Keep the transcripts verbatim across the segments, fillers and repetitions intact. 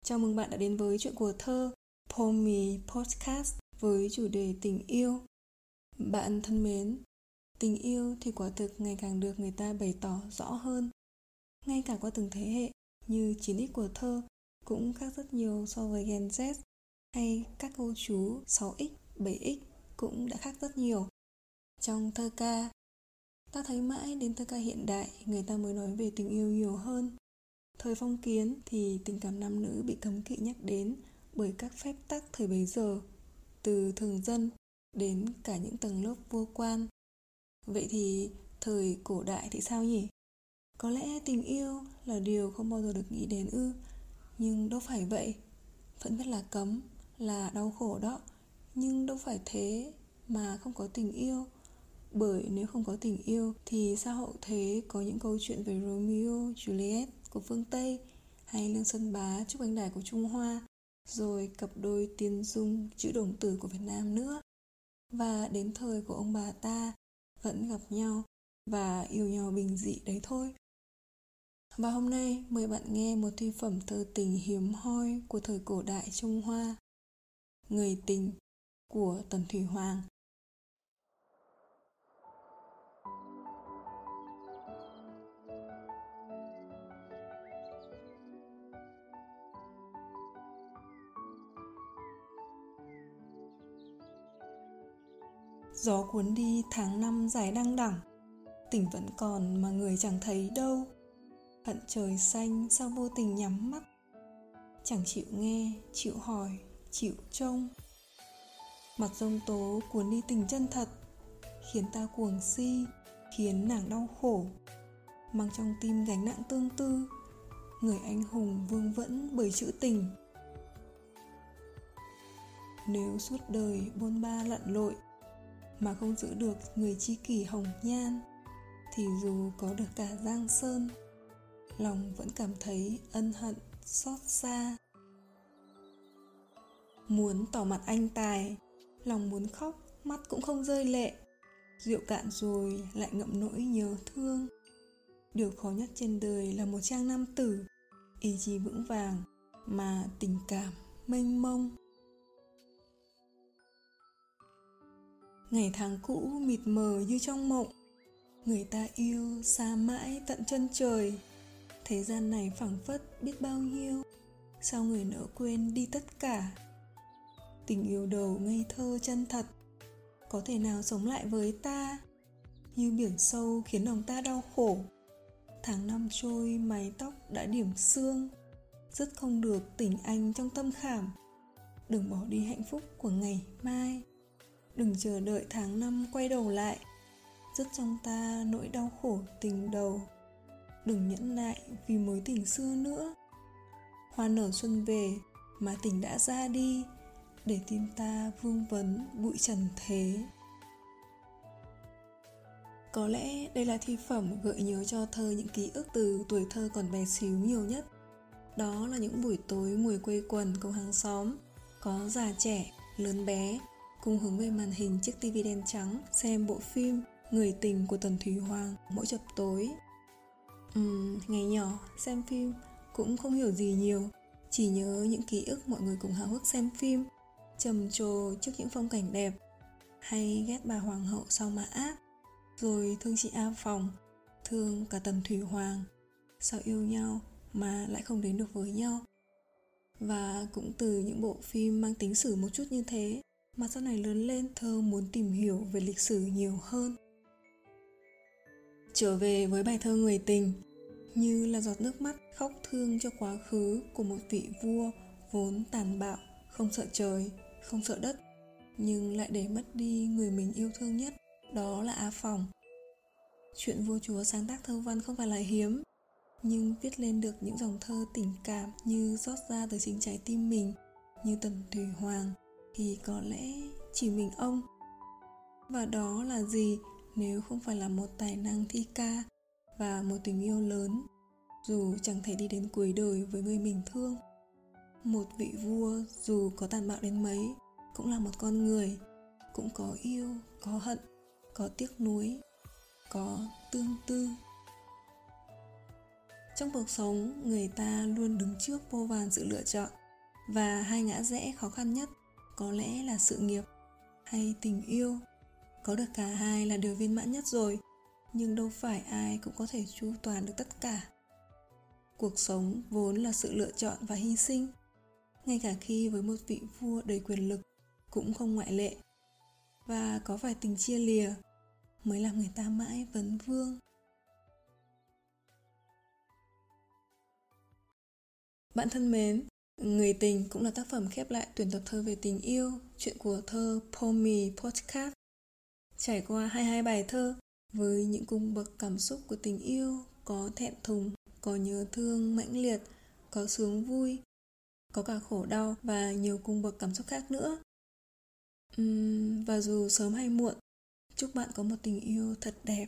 Chào mừng bạn đã đến với Chuyện của thơ Poemi Podcast với chủ đề tình yêu. Bạn thân mến, tình yêu thì quả thực ngày càng được người ta bày tỏ rõ hơn. Ngay cả qua từng thế hệ, như chín x của thơ cũng khác rất nhiều so với Gen Z, hay các cô chú sáu x, bảy x cũng đã khác rất nhiều. Trong thơ ca, ta thấy mãi đến thơ ca hiện đại người ta mới nói về tình yêu nhiều hơn. Thời phong kiến thì tình cảm nam nữ bị cấm kỵ nhắc đến bởi các phép tắc thời bấy giờ, từ thường dân đến cả những tầng lớp vô quan. Vậy thì thời cổ đại thì sao nhỉ? Có lẽ tình yêu là điều không bao giờ được nghĩ đến ư? Nhưng đâu phải vậy. Vẫn biết là cấm, là đau khổ đó, nhưng đâu phải thế mà không có tình yêu. Bởi nếu không có tình yêu thì sao hậu thế có những câu chuyện về Romeo, Juliet của phương Tây, hay Lương Sơn Bá, Trúc Anh Đài của Trung Hoa, rồi cặp đôi Tiên Dung, Chữ Đồng Tử của Việt Nam nữa. Và đến thời của ông bà ta vẫn gặp nhau và yêu nhau bình dị đấy thôi. Và hôm nay mời bạn nghe một thi phẩm thơ tình hiếm hoi của thời cổ đại Trung Hoa, Người Tình của Tần Thủy Hoàng. Gió cuốn đi tháng năm dài đăng đẳng, tình vẫn còn mà người chẳng thấy đâu. Hận trời xanh sao vô tình nhắm mắt, chẳng chịu nghe, chịu hỏi, chịu trông. Mặt giông tố cuốn đi tình chân thật, khiến ta cuồng si, khiến nàng đau khổ. Mang trong tim gánh nặng tương tư, người anh hùng vương vẫn bởi chữ tình. Nếu suốt đời bôn ba lặn lội mà không giữ được người tri kỷ hồng nhan, thì dù có được cả giang sơn, lòng vẫn cảm thấy ân hận xót xa. Muốn tỏ mặt anh tài, lòng muốn khóc, mắt cũng không rơi lệ. Rượu cạn rồi lại ngậm nỗi nhớ thương. Điều khó nhất trên đời là một trang nam tử, ý chí vững vàng mà tình cảm mênh mông. Ngày tháng cũ mịt mờ như trong mộng, người ta yêu xa mãi tận chân trời. Thế gian này phảng phất biết bao nhiêu, sao người nỡ quên đi tất cả. Tình yêu đầu ngây thơ chân thật, có thể nào sống lại với ta? Như biển sâu khiến lòng ta đau khổ. Tháng năm trôi mái tóc đã điểm xương, dứt không được tình anh trong tâm khảm. Đừng bỏ đi hạnh phúc của ngày mai, đừng chờ đợi tháng năm quay đầu lại, dứt trong ta nỗi đau khổ tình đầu. Đừng nhẫn nại vì mối tình xưa nữa. Hoa nở xuân về mà tình đã ra đi, để tim ta vương vấn bụi trần thế. Có lẽ đây là thi phẩm gợi nhớ cho thơ những ký ức từ tuổi thơ còn bé xíu nhiều nhất. Đó là những buổi tối ngồi quây quần cùng hàng xóm, có già trẻ, lớn bé, cùng hướng về màn hình chiếc tivi đen trắng xem bộ phim Người Tình của Tần Thủy Hoàng mỗi chập tối. Uhm, ngày nhỏ xem phim cũng không hiểu gì nhiều, chỉ nhớ những ký ức mọi người cùng háo hức xem phim, trầm trồ trước những phong cảnh đẹp, hay ghét bà hoàng hậu sao mà ác, rồi thương chị A Phòng, thương cả Tần Thủy Hoàng, sao yêu nhau mà lại không đến được với nhau. Và cũng từ những bộ phim mang tính sử một chút như thế mà sau này lớn lên thơ muốn tìm hiểu về lịch sử nhiều hơn. Trở về với bài thơ Người Tình, như là giọt nước mắt khóc thương cho quá khứ của một vị vua vốn tàn bạo, không sợ trời, không sợ đất, nhưng lại để mất đi người mình yêu thương nhất, đó là A Phòng. Chuyện vua chúa sáng tác thơ văn không phải là hiếm, nhưng viết lên được những dòng thơ tình cảm như rót ra từ chính trái tim mình, như Tần Thủy Hoàng, thì có lẽ chỉ mình ông. Và đó là gì nếu không phải là một tài năng thi ca và một tình yêu lớn, dù chẳng thể đi đến cuối đời với người mình thương. Một vị vua dù có tàn bạo đến mấy cũng là một con người, cũng có yêu, có hận, có tiếc nuối, có tương tư. Trong cuộc sống, người ta luôn đứng trước vô vàn sự lựa chọn, và hai ngã rẽ khó khăn nhất có lẽ là sự nghiệp hay tình yêu. Có được cả hai là điều viên mãn nhất rồi, nhưng đâu phải ai cũng có thể chu toàn được tất cả. Cuộc sống vốn là sự lựa chọn và hy sinh, ngay cả khi với một vị vua đầy quyền lực cũng không ngoại lệ. Và có vài tình chia lìa mới làm người ta mãi vấn vương. Bạn thân mến, Người tình cũng là tác phẩm khép lại tuyển tập thơ về tình yêu, chuyện của thơ Pomy Podcast. Trải qua hai mươi hai bài thơ với những cung bậc cảm xúc của tình yêu, có thẹn thùng, có nhớ thương mãnh liệt, có sướng vui, có cả khổ đau và nhiều cung bậc cảm xúc khác nữa. Uhm, và dù sớm hay muộn, chúc bạn có một tình yêu thật đẹp.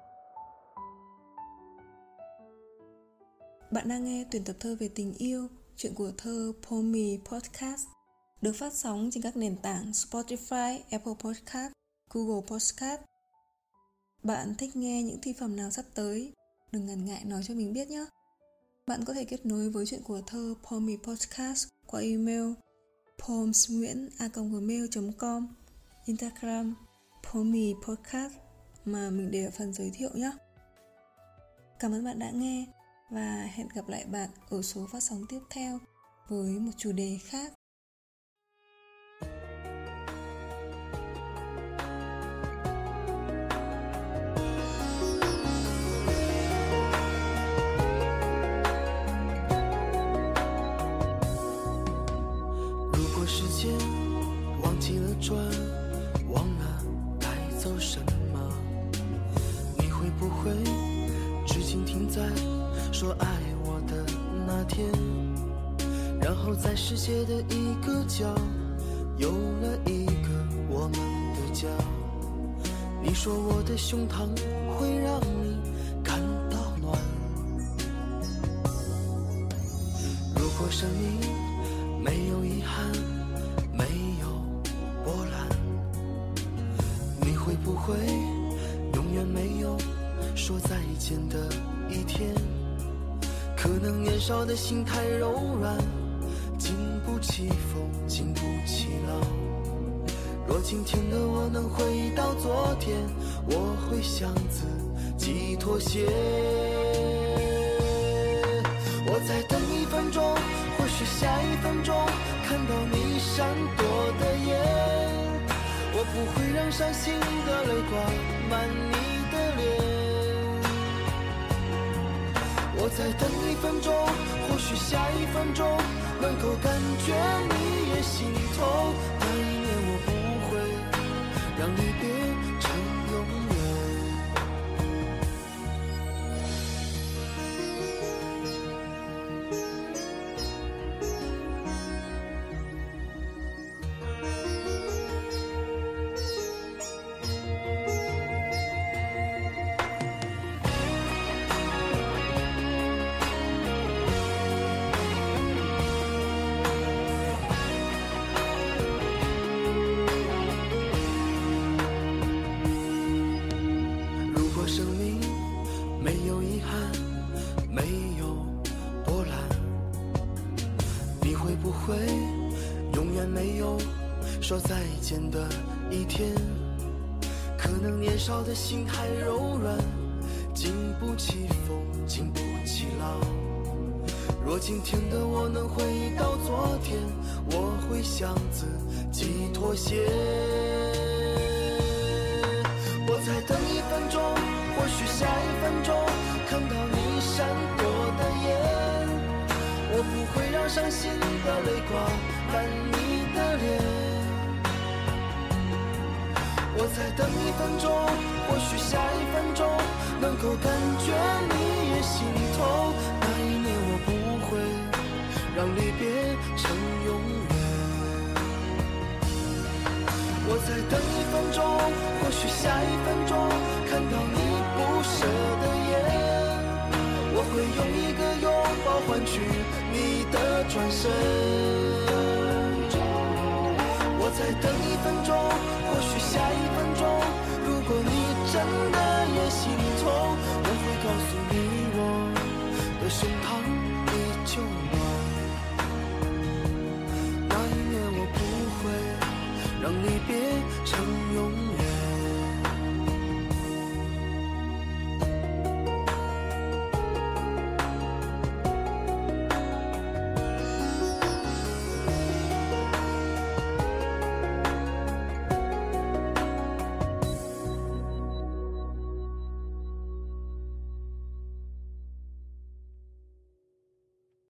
Bạn đang nghe tuyển tập thơ về tình yêu, chuyện của thơ Pomy Podcast, được phát sóng trên các nền tảng Spotify, Apple Podcast, Google Podcast. Bạn thích nghe những thi phẩm nào sắp tới? Đừng ngần ngại nói cho mình biết nhé. Bạn có thể kết nối với chuyện của thơ Pomy Podcast qua email poemsnguyen a còng gmail chấm com, Instagram Pomy Podcast mà mình để ở phần giới thiệu nhé. Cảm ơn bạn đã nghe và hẹn gặp lại bạn ở số phát sóng tiếp theo với một chủ đề khác. 说爱我的那天，然后在世界的一个角有了一个我们的家。你说我的胸膛会让你感到暖，如果生命没有遗憾，没有波澜，你会不会永远没有说再见的一天？可能年少的心太柔软，经不起风，经不起浪。若今天的我能回到昨天，我会向自己妥协。我再等一分钟，或许下一分钟看到你闪躲的眼，我不会让伤心的泪挂满你的脸。我再等一分钟，或许下一分钟能够感觉你也心痛。那一年我不会让离别成永远。生命没有遗憾，没有波澜，你会不会永远没有说再见的一天？可能年少的心太柔软，经不起风，经不起浪。若今天的我能回到昨天，我会向自己妥协。我再等一分钟，或许下一分钟看到你闪躲的眼，我不会让伤心的泪挂满你的脸。我再等一分钟，或许下一分钟能够感觉你也心痛。那一年我不会让离别成永远。我再等一分钟，或许下一分钟看到你不舍的眼，我会用一个拥抱换取你的转身。我再等一分钟，或许下一分钟，如果你真的也心痛，我会告诉你我的离别，